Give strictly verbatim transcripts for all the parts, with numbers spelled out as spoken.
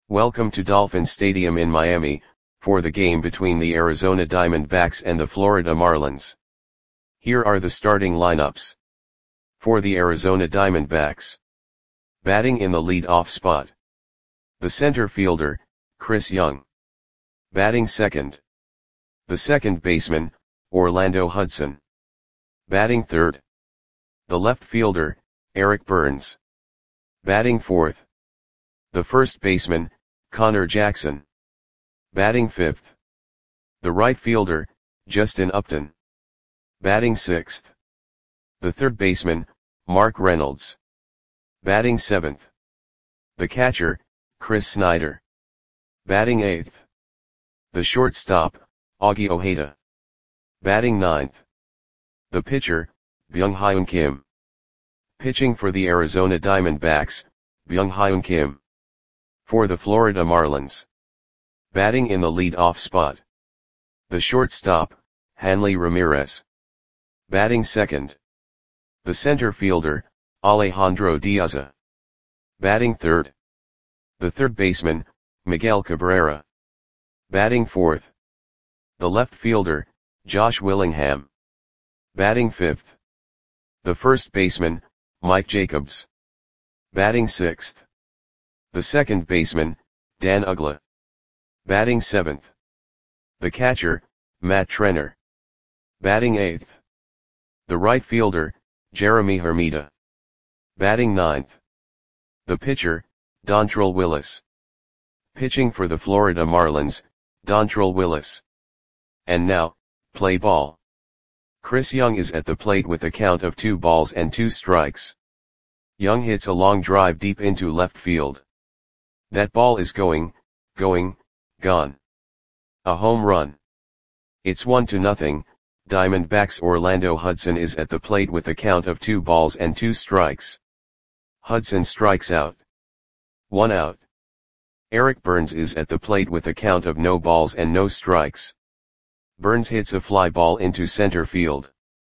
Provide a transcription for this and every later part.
Welcome to Dolphin Stadium in Miami, for the game between the Arizona Diamondbacks and the Florida Marlins. Here are the starting lineups. For the Arizona Diamondbacks. Batting in the lead-off spot. The center fielder, Chris Young. Batting second. The second baseman, Orlando Hudson. Batting third. The left fielder, Eric Burns. Batting fourth. The first baseman, Connor Jackson. Batting fifth. The right fielder, Justin Upton. Batting sixth. The third baseman, Mark Reynolds. Batting seventh. The catcher, Chris Snyder. Batting eighth. The shortstop, Augie Ojeda. Batting ninth. The pitcher, Byung-Hyun Kim. Pitching for the Arizona Diamondbacks, Byung-Hyun Kim. For the Florida Marlins. Batting in the lead-off spot. The shortstop, Hanley Ramirez. Batting second. The center fielder, Alejandro Diaz. Batting third. The third baseman, Miguel Cabrera. Batting fourth. The left fielder, Josh Willingham. Batting fifth. The first baseman, Mike Jacobs. Batting sixth. The second baseman, Dan Uggla. Batting seventh. The catcher, Matt Trenner. Batting eighth. The right fielder, Jeremy Hermida. Batting ninth. The pitcher, Dontrelle Willis. Pitching for the Florida Marlins, Dontrelle Willis. And now, play ball. Chris Young is at the plate with a count of two balls and two strikes. Young hits a long drive deep into left field. That ball is going, going, gone. A home run. It's one to nothing. Diamondbacks' Orlando Hudson is at the plate with a count of two balls and two strikes. Hudson strikes out. One out. Eric Burns is at the plate with a count of no balls and no strikes. Burns hits a fly ball into center field.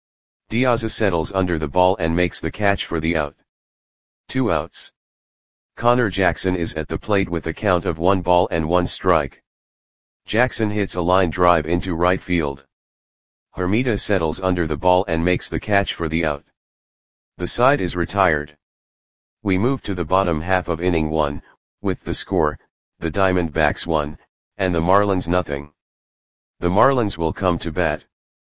Diaz settles under the ball and makes the catch for the out. Two outs. Connor Jackson is at the plate with a count of one ball and one strike. Jackson hits a line drive into right field. Hermida settles under the ball and makes the catch for the out. The side is retired. We move to the bottom half of inning one, with the score, the Diamondbacks one, and the Marlins nothing. The Marlins will come to bat.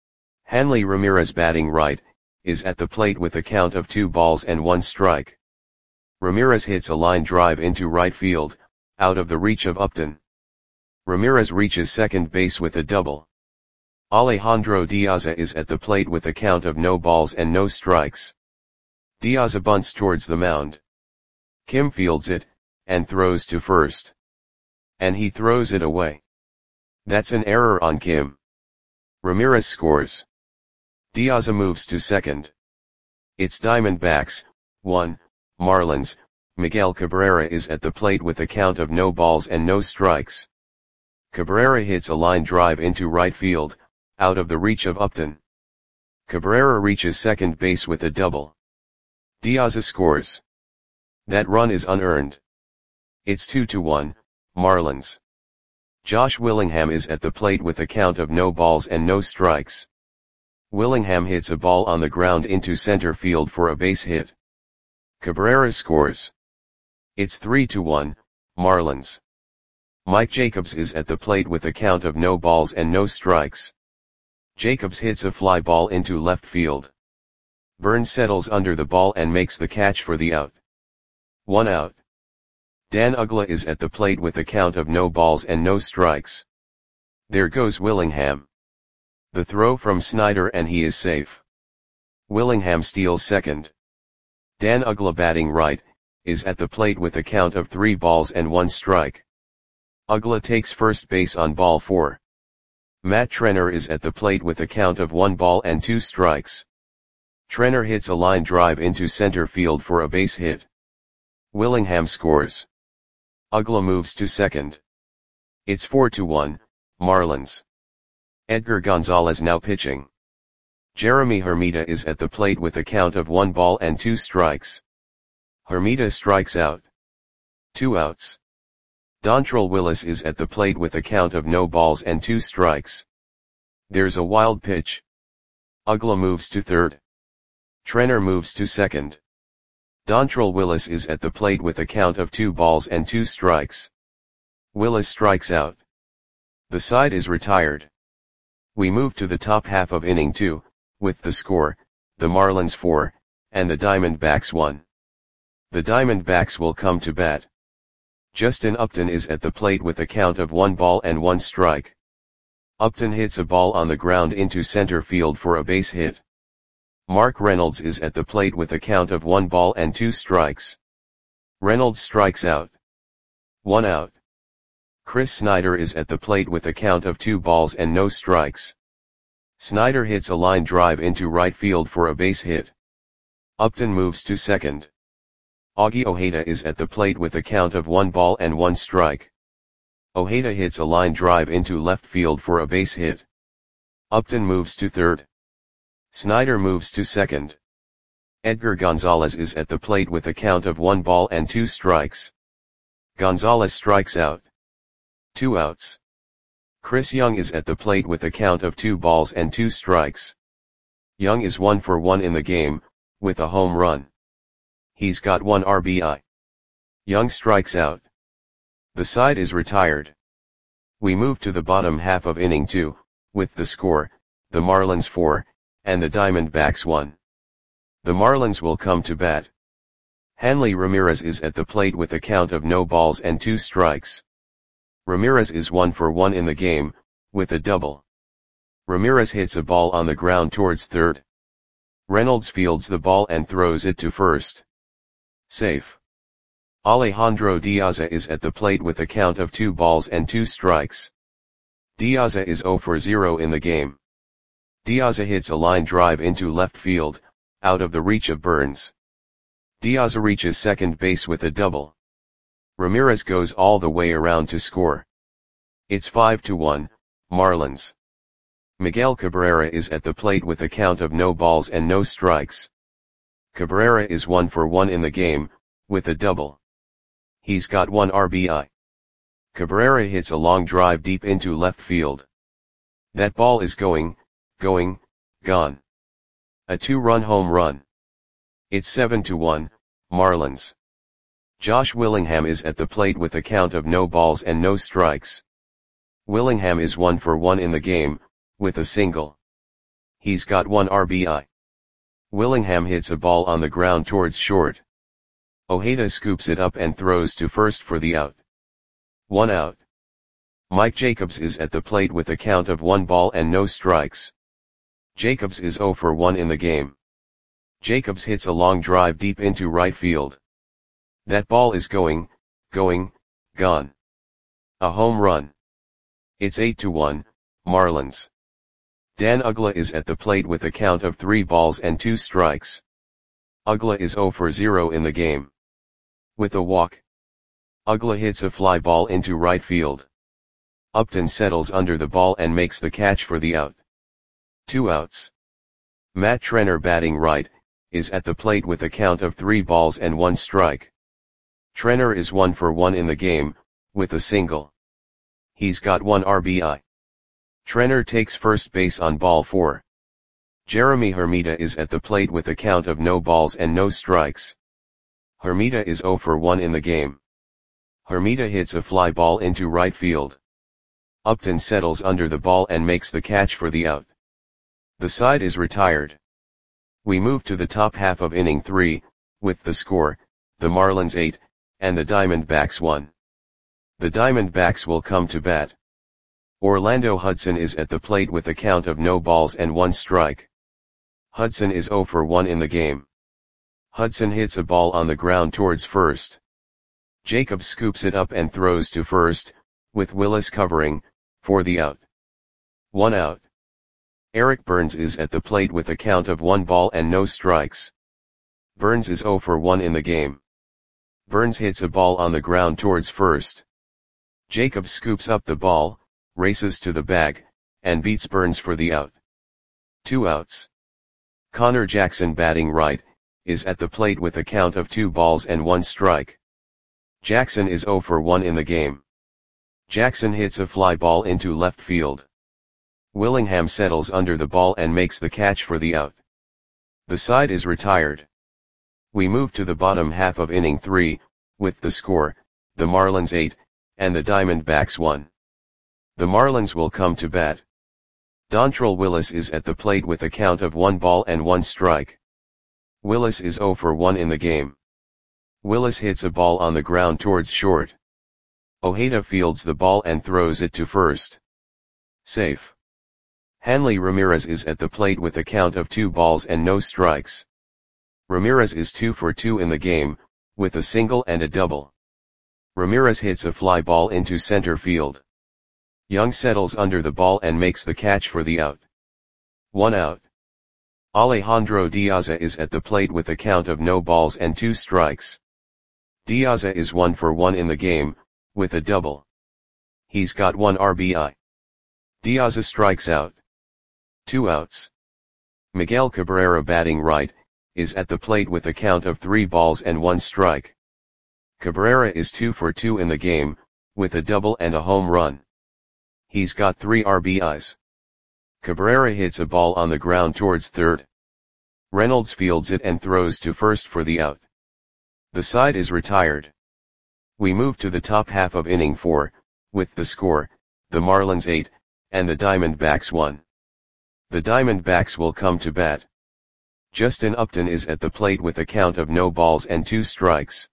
Hanley Ramirez, batting right, is at the plate with a count of two balls and one strike. Ramirez hits a line drive into right field, out of the reach of Upton. Ramirez reaches second base with a double. Alejandro Diaz is at the plate with a count of no balls and no strikes. Diaz bunts towards the mound. Kim fields it, and throws to first. And he throws it away. That's an error on Kim. Ramirez scores. Diaz moves to second. It's Diamondbacks, one, Marlins. Miguel Cabrera is at the plate with a count of no balls and no strikes. Cabrera hits a line drive into right field, out of the reach of Upton. Cabrera reaches second base with a double. Diaz scores. That run is unearned. It's two to one, Marlins. Josh Willingham is at the plate with a count of no balls and no strikes. Willingham hits a ball on the ground into center field for a base hit. Cabrera scores. It's three to one, Marlins. Mike Jacobs is at the plate with a count of no balls and no strikes. Jacobs hits a fly ball into left field. Burns settles under the ball and makes the catch for the out. One out. Dan Uggla is at the plate with a count of no balls and no strikes. There goes Willingham. The throw from Snyder and he is safe. Willingham steals second. Dan Uggla, batting right, is at the plate with a count of three balls and one strike. Uggla takes first base on ball four. Matt Trenner is at the plate with a count of one ball and two strikes. Trenner hits a line drive into center field for a base hit. Willingham scores. Uggla moves to second. It's four to one, Marlins. Edgar Gonzalez now pitching. Jeremy Hermida is at the plate with a count of one ball and two strikes. Hermida strikes out. Two outs. Dontrelle Willis is at the plate with a count of no balls and two strikes. There's a wild pitch. Uggla moves to third. Trenor moves to second. Dontrelle Willis is at the plate with a count of two balls and two strikes. Willis strikes out. The side is retired. We move to the top half of inning two, with the score, the Marlins four, and the Diamondbacks one. The Diamondbacks will come to bat. Justin Upton is at the plate with a count of one ball and one strike. Upton hits a ball on the ground into center field for a base hit. Mark Reynolds is at the plate with a count of one ball and two strikes. Reynolds strikes out. One out. Chris Snyder is at the plate with a count of two balls and no strikes. Snyder hits a line drive into right field for a base hit. Upton moves to second. Augie Ojeda is at the plate with a count of one ball and one strike. Ojeda hits a line drive into left field for a base hit. Upton moves to third. Snyder moves to second. Edgar Gonzalez is at the plate with a count of one ball and two strikes. Gonzalez strikes out. Two outs. Chris Young is at the plate with a count of two balls and two strikes. Young is one for one in the game, with a home run. He's got one R B I. Young strikes out. The side is retired. We move to the bottom half of inning two, with the score, the Marlins four, and the Diamondbacks one. The Marlins will come to bat. Hanley Ramirez is at the plate with a count of no balls and two strikes. Ramirez is one for one in the game, with a double. Ramirez hits a ball on the ground towards third. Reynolds fields the ball and throws it to first. Safe. Alejandro Diaza is at the plate with a count of two balls and two strikes. Diaza is zero for zero in the game. Diaza hits a line drive into left field, out of the reach of Burns. Diaza reaches second base with a double. Ramirez goes all the way around to score. It's five to one, Marlins. Miguel Cabrera is at the plate with a count of no balls and no strikes. Cabrera is one for one in the game, with a double. He's got one R B I. Cabrera hits a long drive deep into left field. That ball is going, going, gone. A two-run home run. It's seven to one, Marlins. Josh Willingham is at the plate with a count of no balls and no strikes. Willingham is one for one in the game, with a single. He's got one R B I. Willingham hits a ball on the ground towards short. Ojeda scoops it up and throws to first for the out. One out. Mike Jacobs is at the plate with a count of one ball and no strikes. Jacobs is zero for one in the game. Jacobs hits a long drive deep into right field. That ball is going, going, gone. A home run. It's eight to one, Marlins. Dan Uggla is at the plate with a count of three balls and two strikes. Uggla is zero for zero in the game. With a walk. Uggla hits a fly ball into right field. Upton settles under the ball and makes the catch for the out. Two outs. Matt Trenor, batting right, is at the plate with a count of three balls and one strike. Trenor is one for one in the game, with a single. He's got one R B I. Trenor takes first base on ball four. Jeremy Hermida is at the plate with a count of no balls and no strikes. Hermida is zero for one in the game. Hermida hits a fly ball into right field. Upton settles under the ball and makes the catch for the out. The side is retired. We move to the top half of inning three, with the score, the Marlins eight, and the Diamondbacks one. The Diamondbacks will come to bat. Orlando Hudson is at the plate with a count of no balls and one strike. Hudson is zero for one in the game. Hudson hits a ball on the ground towards first. Jacobs scoops it up and throws to first, with Willis covering, for the out. One out. Eric Burns is at the plate with a count of one ball and no strikes. Burns is zero for one in the game. Burns hits a ball on the ground towards first. Jacobs scoops up the ball, races to the bag, and beats Burns for the out. Two outs. Connor Jackson, batting right, is at the plate with a count of two balls and one strike. Jackson is zero for one in the game. Jackson hits a fly ball into left field. Willingham settles under the ball and makes the catch for the out. The side is retired. We move to the bottom half of inning three, with the score, the Marlins eight, and the Diamondbacks one. The Marlins will come to bat. Dontrelle Willis is at the plate with a count of one ball and one strike. Willis is zero for one in the game. Willis hits a ball on the ground towards short. Ojeda fields the ball and throws it to first. Safe. Hanley Ramirez is at the plate with a count of two balls and no strikes. Ramirez is two for two in the game, with a single and a double. Ramirez hits a fly ball into center field. Young settles under the ball and makes the catch for the out. One out. Alejandro Diaza is at the plate with a count of no balls and two strikes. Diaza is one for one in the game, with a double. He's got one R B I. Diaza strikes out. Two outs. Miguel Cabrera, batting right, is at the plate with a count of three balls and one strike. Cabrera is two for two in the game, with a double and a home run. He's got three R B Is. Cabrera hits a ball on the ground towards third. Reynolds fields it and throws to first for the out. The side is retired. We move to the top half of inning four, with the score, the Marlins eight, and the Diamondbacks one. The Diamondbacks will come to bat. Justin Upton is at the plate with a count of no balls and two strikes.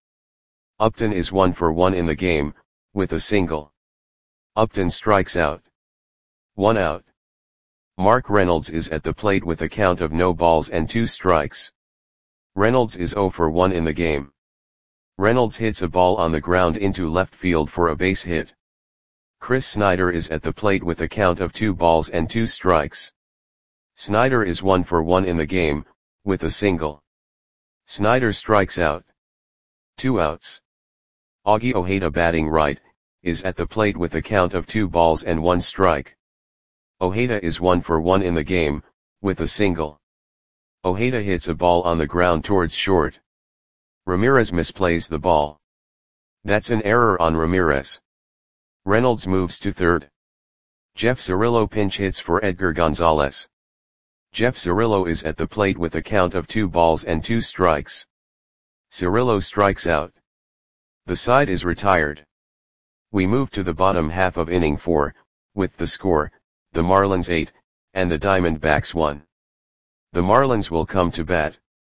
Upton is one for one in the game, with a single. Upton strikes out. One out. Mark Reynolds is at the plate with a count of no balls and two strikes. Reynolds is zero for one in the game. Reynolds hits a ball on the ground into left field for a base hit. Chris Snyder is at the plate with a count of two balls and two strikes. Snyder is one for one in the game, with a single. Snyder strikes out. Two outs. Augie Ojeda, batting right, is at the plate with a count of two balls and one strike. Ojeda is one for one in the game, with a single. Ojeda hits a ball on the ground towards short. Ramirez misplays the ball. That's an error on Ramirez. Reynolds moves to third. Jeff Cirillo pinch hits for Edgar Gonzalez. Jeff Cirillo is at the plate with a count of two balls and two strikes. Cirillo strikes out. The side is retired. We move to the bottom half of inning four, with the score, the Marlins eight, and the Diamondbacks one. The Marlins will come to bat.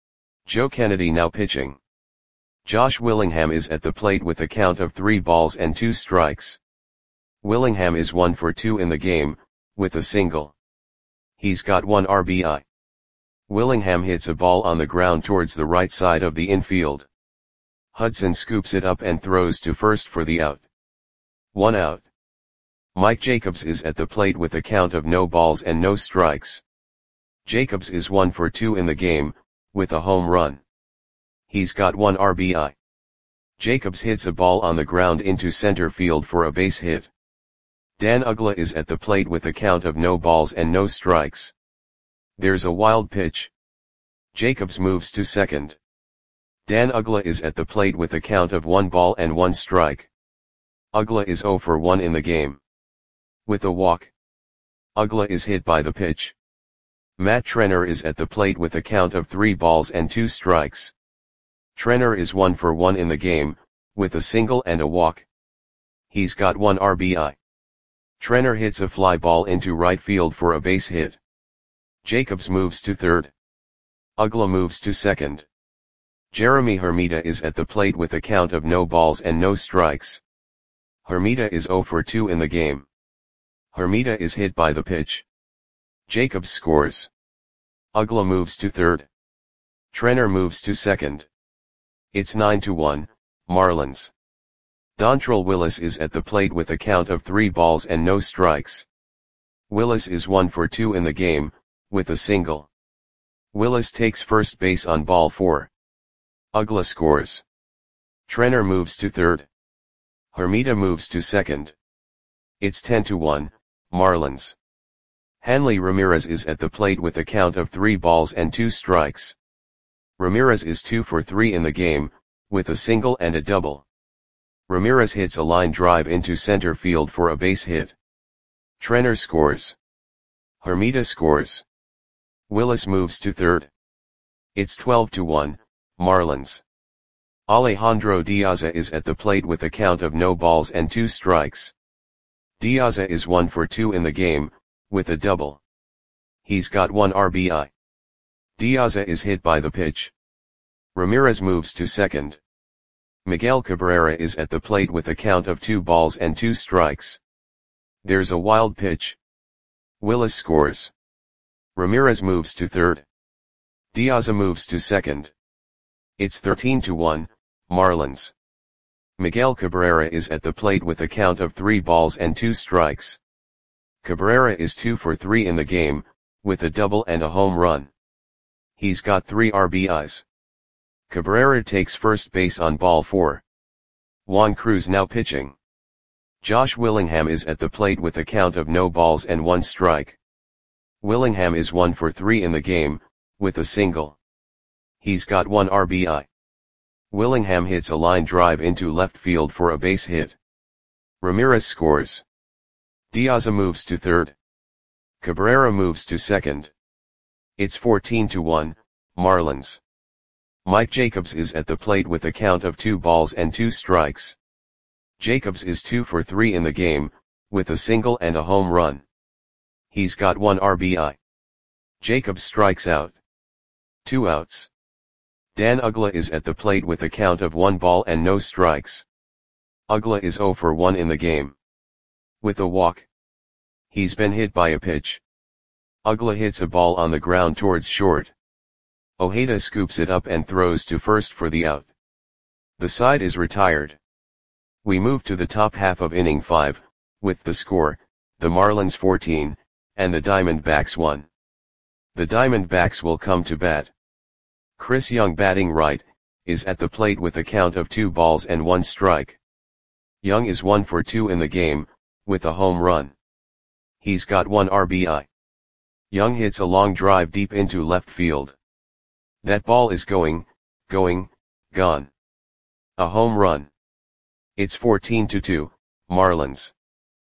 Joe Kennedy now pitching. Josh Willingham is at the plate with a count of three balls and two strikes. Willingham is one for two in the game, with a single. He's got one R B I. Willingham hits a ball on the ground towards the right side of the infield. Hudson scoops it up and throws to first for the out. One out. Mike Jacobs is at the plate with a count of no balls and no strikes. Jacobs is one for two in the game, with a home run. He's got one R B I. Jacobs hits a ball on the ground into center field for a base hit. Dan Uggla is at the plate with a count of no balls and no strikes. There's a wild pitch. Jacobs moves to second. Dan Uggla is at the plate with a count of one ball and one strike. Uggla is zero for one in the game. With a walk. Uggla is hit by the pitch. Matt Trenner is at the plate with a count of three balls and two strikes. Trenner is one for one in the game, with a single and a walk. He's got one R B I. Trenner hits a fly ball into right field for a base hit. Jacobs moves to third. Uggla moves to second. Jeremy Hermida is at the plate with a count of no balls and no strikes. Hermida is zero for two in the game. Hermida is hit by the pitch. Jacobs scores. Uggla moves to third. Trenner moves to second. It's nine to one, Marlins. Dontrelle Willis is at the plate with a count of three balls and no strikes. Willis is one for two in the game, with a single. Willis takes first base on ball four. Uggla scores. Trenner moves to third. Hermida moves to second. It's ten to one, Marlins. Hanley Ramirez is at the plate with a count of three balls and two strikes. Ramirez is two for three in the game, with a single and a double. Ramirez hits a line drive into center field for a base hit. Trenner scores. Hermida scores. Willis moves to third. It's twelve to one, Marlins. Alejandro Diaza is at the plate with a count of no balls and two strikes. Diaza is one for two in the game, with a double. He's got one R B I. Diaza is hit by the pitch. Ramirez moves to second. Miguel Cabrera is at the plate with a count of two balls and two strikes. There's a wild pitch. Willis scores. Ramirez moves to third. Diaza moves to second. It's thirteen to one, Marlins. Miguel Cabrera is at the plate with a count of three balls and two strikes. Cabrera is two for three in the game, with a double and a home run. He's got three R B Is. Cabrera takes first base on ball four. Juan Cruz now pitching. Josh Willingham is at the plate with a count of no balls and one strike. Willingham is one for three in the game, with a single. He's got one R B I. Willingham hits a line drive into left field for a base hit. Ramirez scores. Diaza moves to third. Cabrera moves to second. It's fourteen to one, Marlins. Mike Jacobs is at the plate with a count of two balls and two strikes. Jacobs is two for three in the game, with a single and a home run. He's got one R B I. Jacobs strikes out. Two outs. Dan Uggla is at the plate with a count of one ball and no strikes. Uggla is zero for one in the game. With a walk. He's been hit by a pitch. Uggla hits a ball on the ground towards short. Ojeda scoops it up and throws to first for the out. The side is retired. We move to the top half of inning five, with the score, the Marlins fourteen, and the Diamondbacks one. The Diamondbacks will come to bat. Chris Young, batting right, is at the plate with a count of two balls and one strike. Young is one for two in the game, with a home run. He's got one R B I. Young hits a long drive deep into left field. That ball is going, going, gone. A home run. It's fourteen to two, Marlins.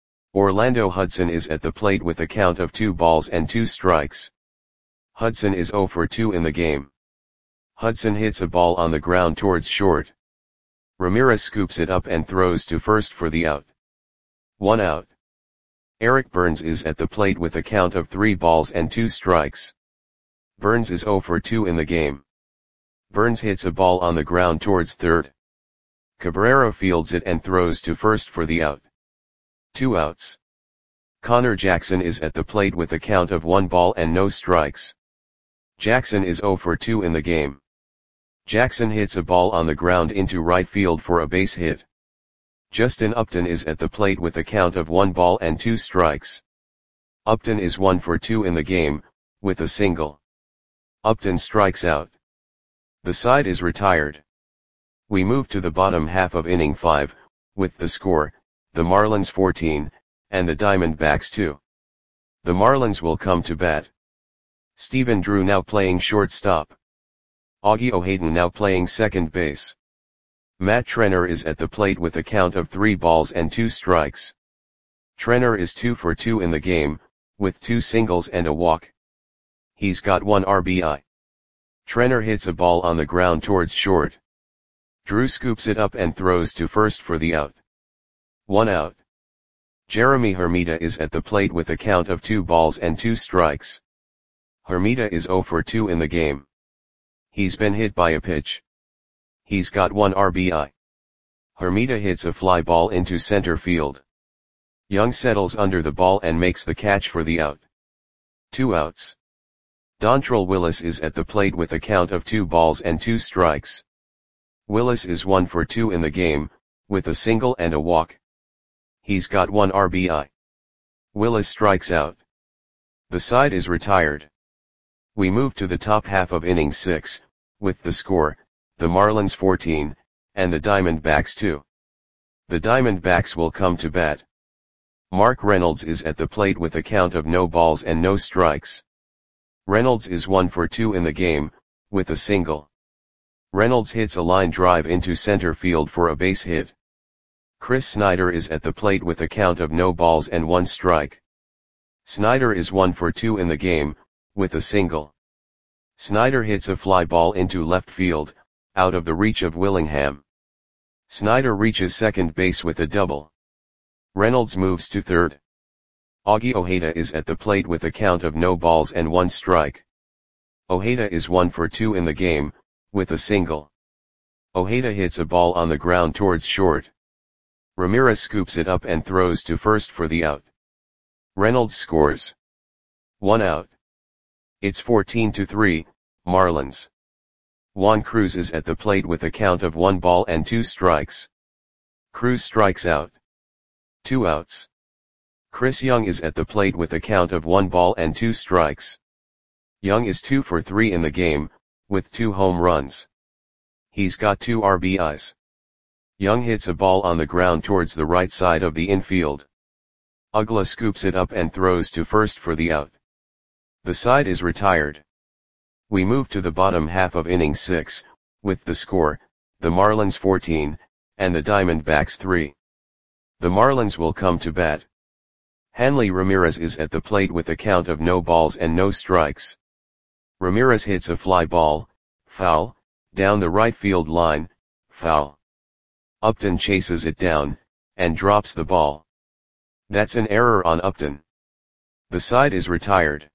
Orlando Hudson is at the plate with a count of two balls and two strikes. Hudson is zero for two in the game. Hudson hits a ball on the ground towards short. Ramirez scoops it up and throws to first for the out. One out. Eric Burns is at the plate with a count of three balls and two strikes. Burns is zero for two in the game. Burns hits a ball on the ground towards third. Cabrera fields it and throws to first for the out. Two outs. Connor Jackson is at the plate with a count of one ball and no strikes. Jackson is zero for two in the game. Jackson hits a ball on the ground into right field for a base hit. Justin Upton is at the plate with a count of one ball and two strikes. Upton is one for two in the game, with a single. Upton strikes out. The side is retired. We move to the bottom half of inning five, with the score, the Marlins fourteen, and the Diamondbacks two. The Marlins will come to bat. Stephen Drew now playing shortstop. Augie O'Haden now playing second base. Matt Trenner is at the plate with a count of three balls and two strikes. Trenner is two for two in the game, with two singles and a walk. He's got one R B I. Trenner hits a ball on the ground towards short. Drew scoops it up and throws to first for the out. One out. Jeremy Hermida is at the plate with a count of two balls and two strikes. Hermida is zero for two in the game. He's been hit by a pitch. He's got one R B I. Hermida hits a fly ball into center field. Young settles under the ball and makes the catch for the out. Two outs. Dontrelle Willis is at the plate with a count of two balls and two strikes. Willis is one for two in the game, with a single and a walk. He's got one R B I. Willis strikes out. The side is retired. We move to the top half of inning six, with the score, the Marlins fourteen, and the Diamondbacks two. The Diamondbacks will come to bat. Mark Reynolds is at the plate with a count of no balls and no strikes. Reynolds is one for two in the game, with a single. Reynolds hits a line drive into center field for a base hit. Chris Snyder is at the plate with a count of no balls and one strike. Snyder is one for two in the game, with a single. Snyder hits a fly ball into left field, out of the reach of Willingham. Snyder reaches second base with a double. Reynolds moves to third. Augie Ojeda is at the plate with a count of no balls and one strike. Ojeda is one for two in the game, with a single. Ojeda hits a ball on the ground towards short. Ramirez scoops it up and throws to first for the out. Reynolds scores. One out. It's fourteen to three, Marlins. Juan Cruz is at the plate with a count of one ball and two strikes. Cruz strikes out. Two outs. Chris Young is at the plate with a count of one ball and two strikes. Young is two for three in the game, with two home runs. He's got two R B Is. Young hits a ball on the ground towards the right side of the infield. Uggla scoops it up and throws to first for the out. The side is retired. We move to the bottom half of inning six, with the score, the Marlins fourteen, and the Diamondbacks three. The Marlins will come to bat. Hanley Ramirez is at the plate with a count of no balls and no strikes. Ramirez hits a fly ball, foul, down the right field line, foul. Upton chases it down, and drops the ball. That's an error on Upton. The side is retired.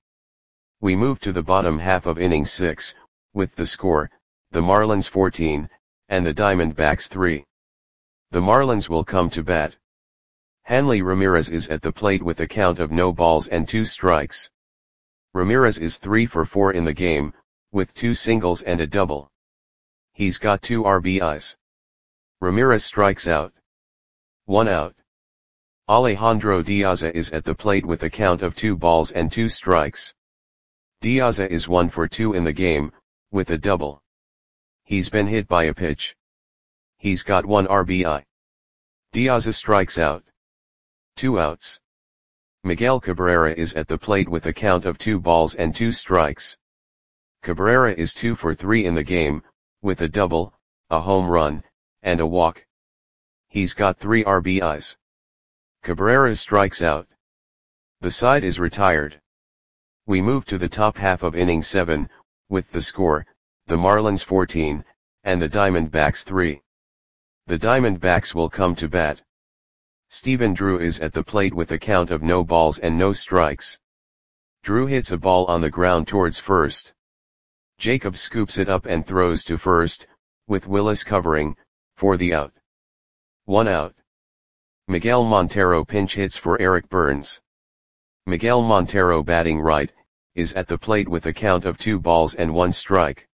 We move to the bottom half of inning six, with the score, the Marlins fourteen, and the Diamondbacks three. The Marlins will come to bat. Hanley Ramirez is at the plate with a count of no balls and two strikes. Ramirez is three for four in the game, with two singles and a double. He's got two R B Is. Ramirez strikes out. One out. Alejandro Diaza is at the plate with a count of two balls and two strikes. Diaza is one for two in the game, with a double. He's been hit by a pitch. He's got one R B I. Diaza strikes out. Two outs. Miguel Cabrera is at the plate with a count of two balls and two strikes. Cabrera is two for three in the game, with a double, a home run, and a walk. He's got three R B Is. Cabrera strikes out. The side is retired. We move to the top half of inning seven, with the score, the Marlins fourteen, and the Diamondbacks three. The Diamondbacks will come to bat. Stephen Drew is at the plate with a count of no balls and no strikes. Drew hits a ball on the ground towards first. Jacobs scoops it up and throws to first, with Willis covering, for the out. One out. Miguel Montero pinch hits for Eric Burns. Miguel Montero, batting right, is at the plate with a count of two balls and one strike.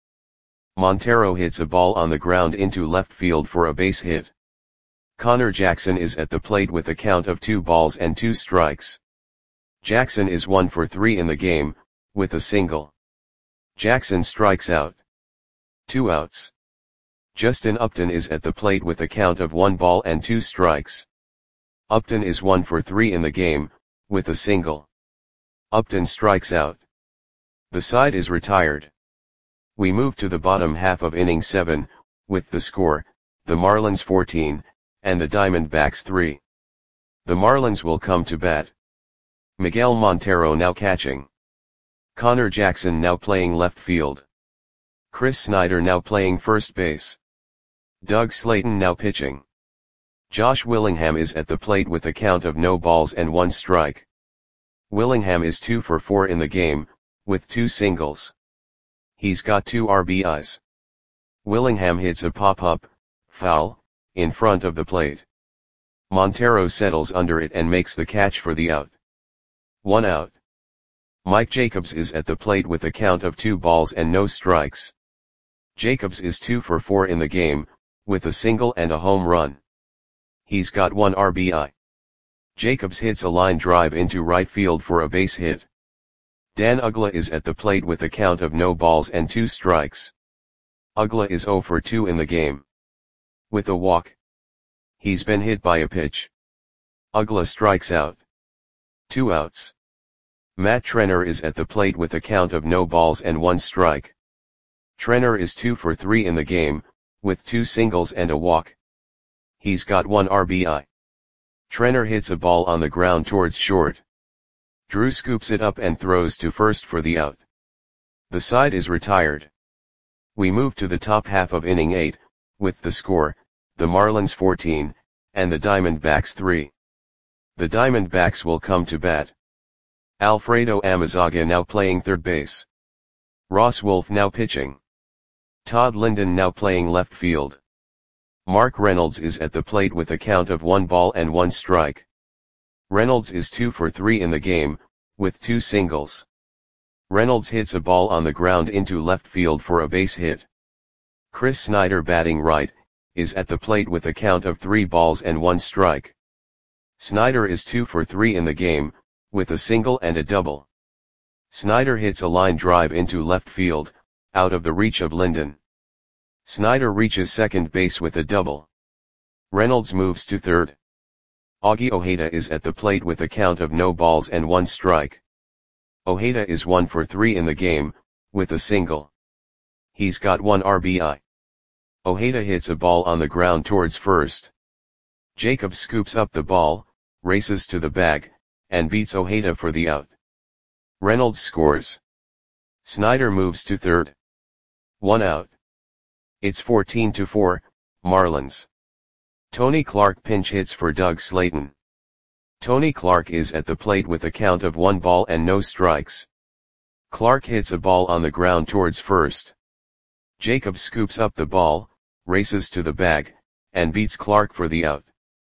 Montero hits a ball on the ground into left field for a base hit. Connor Jackson is at the plate with a count of two balls and two strikes. Jackson is one for three in the game, with a single. Jackson strikes out. Two outs. Justin Upton is at the plate with a count of one ball and two strikes. Upton is one for three in the game, with a single. Upton strikes out. The side is retired. We move to the bottom half of inning seven, with the score, the Marlins fourteen, and the Diamondbacks three. The Marlins will come to bat. Miguel Montero now catching. Connor Jackson now playing left field. Chris Snyder now playing first base. Doug Slayton now pitching. Josh Willingham is at the plate with a count of no balls and one strike. Willingham is two for four in the game, with two singles. He's got two R B Is. Willingham hits a pop-up, foul, in front of the plate. Montero settles under it and makes the catch for the out. One out. Mike Jacobs is at the plate with a count of two balls and no strikes. Jacobs is two for four in the game, with a single and a home run. He's got one R B I. Jacobs hits a line drive into right field for a base hit. Dan Uggla is at the plate with a count of no balls and two strikes. Uggla is zero for two in the game. With a walk. He's been hit by a pitch. Uggla strikes out. Two outs. Matt Trenner is at the plate with a count of no balls and one strike. Trenner is two for three in the game, with two singles and a walk. He's got one R B I. Trenner hits a ball on the ground towards short. Drew scoops it up and throws to first for the out. The side is retired. We move to the top half of inning eight, with the score, the Marlins fourteen, and the Diamondbacks three. The Diamondbacks will come to bat. Alfredo Amezaga now playing third base. Ross Wolf now pitching. Todd Linden now playing left field. Mark Reynolds is at the plate with a count of one ball and one strike. Reynolds is two for three in the game, with two singles. Reynolds hits a ball on the ground into left field for a base hit. Chris Snyder batting right, is at the plate with a count of three balls and one strike. Snyder is two for three in the game, with a single and a double. Snyder hits a line drive into left field, out of the reach of Linden. Snyder reaches second base with a double. Reynolds moves to third. Augie Ojeda is at the plate with a count of no balls and one strike. Ojeda is one for three in the game, with a single. He's got one R B I. Ojeda hits a ball on the ground towards first. Jacob scoops up the ball, races to the bag, and beats Ojeda for the out. Reynolds scores. Snyder moves to third. One out. It's fourteen to four, Marlins. Tony Clark pinch hits for Doug Slayton. Tony Clark is at the plate with a count of one ball and no strikes. Clark hits a ball on the ground towards first. Jacob scoops up the ball, races to the bag, and beats Clark for the out.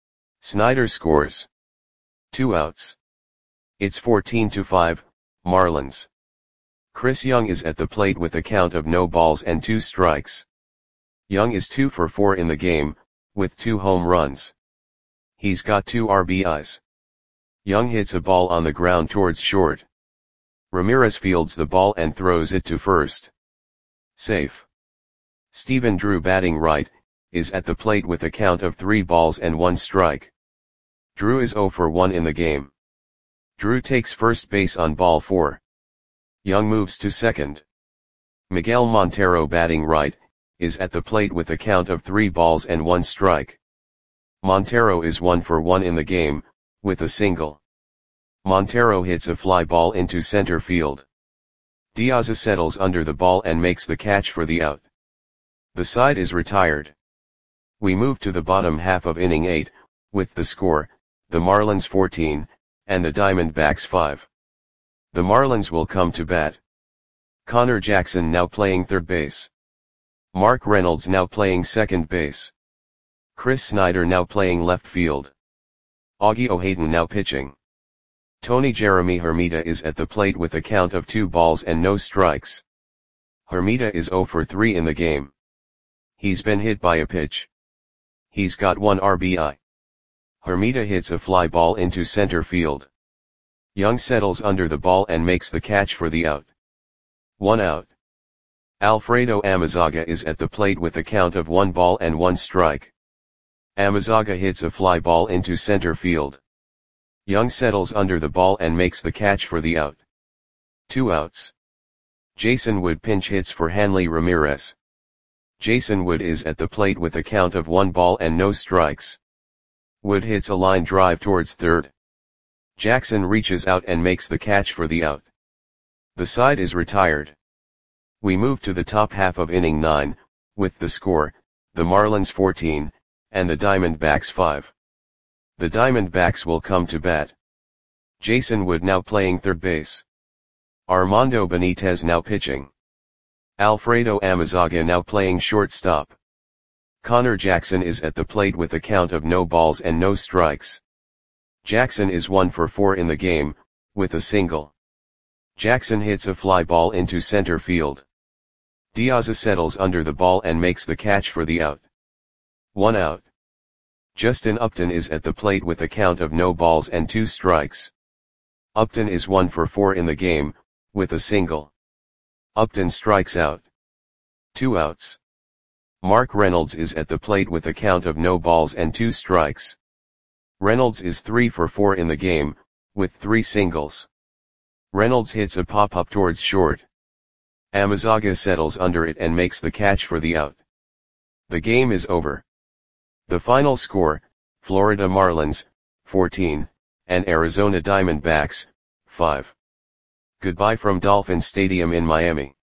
Snyder scores. Two outs. It's fourteen to five, Marlins. Chris Young is at the plate with a count of no balls and two strikes. Young is two for four in the game, with two home runs. He's got two R B Is. Young hits a ball on the ground towards short. Ramirez fields the ball and throws it to first. Safe. Stephen Drew batting right, is at the plate with a count of three balls and one strike. Drew is zero for one in the game. Drew takes first base on ball four. Young moves to second. Miguel Montero batting right, is at the plate with a count of three balls and one strike. Montero is one for one in the game, with a single. Montero hits a fly ball into center field. Diaz settles under the ball and makes the catch for the out. The side is retired. We move to the bottom half of inning eight, with the score, the Marlins fourteen, and the Diamondbacks five. The Marlins will come to bat. Connor Jackson now playing third base. Mark Reynolds now playing second base. Chris Snyder now playing left field. Augie Ojeda now pitching. Tony Jeremy Hermida is at the plate with a count of two balls and no strikes. Hermida is zero for three in the game. He's been hit by a pitch. He's got one R B I. Hermida hits a fly ball into center field. Young settles under the ball and makes the catch for the out. One out. Alfredo Amezaga is at the plate with a count of one ball and one strike. Amezaga hits a fly ball into center field. Young settles under the ball and makes the catch for the out. Two outs. Jason Wood pinch hits for Hanley Ramirez. Jason Wood is at the plate with a count of one ball and no strikes. Wood hits a line drive towards third. Jackson reaches out and makes the catch for the out. The side is retired. We move to the top half of inning nine, with the score, the Marlins fourteen, and the Diamondbacks five. The Diamondbacks will come to bat. Jason Wood now playing third base. Armando Benitez now pitching. Alfredo Amezaga now playing shortstop. Connor Jackson is at the plate with a count of no balls and no strikes. Jackson is one for four in the game, with a single. Jackson hits a fly ball into center field. Diaz settles under the ball and makes the catch for the out. One out. Justin Upton is at the plate with a count of no balls and two strikes. Upton is one for four in the game, with a single. Upton strikes out. Two outs. Mark Reynolds is at the plate with a count of no balls and two strikes. Reynolds is three for four in the game, with three singles. Reynolds hits a pop-up towards short. Amezaga settles under it and makes the catch for the out. The game is over. The final score, Florida Marlins, fourteen, and Arizona Diamondbacks, five. Goodbye from Dolphin Stadium in Miami.